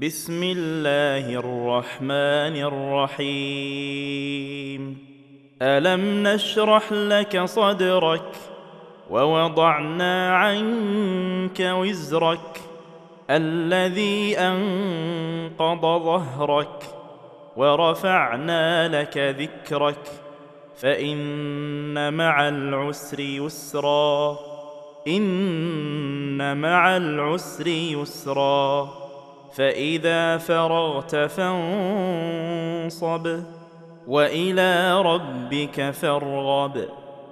بسم الله الرحمن الرحيم. ألم نشرح لك صدرك ووضعنا عنك وزرك الذي أنقض ظهرك ورفعنا لك ذكرك فإن مع العسر يسرا إن مع العسر يسرا فإذا فرغت فانصب وإلى ربك فارغب.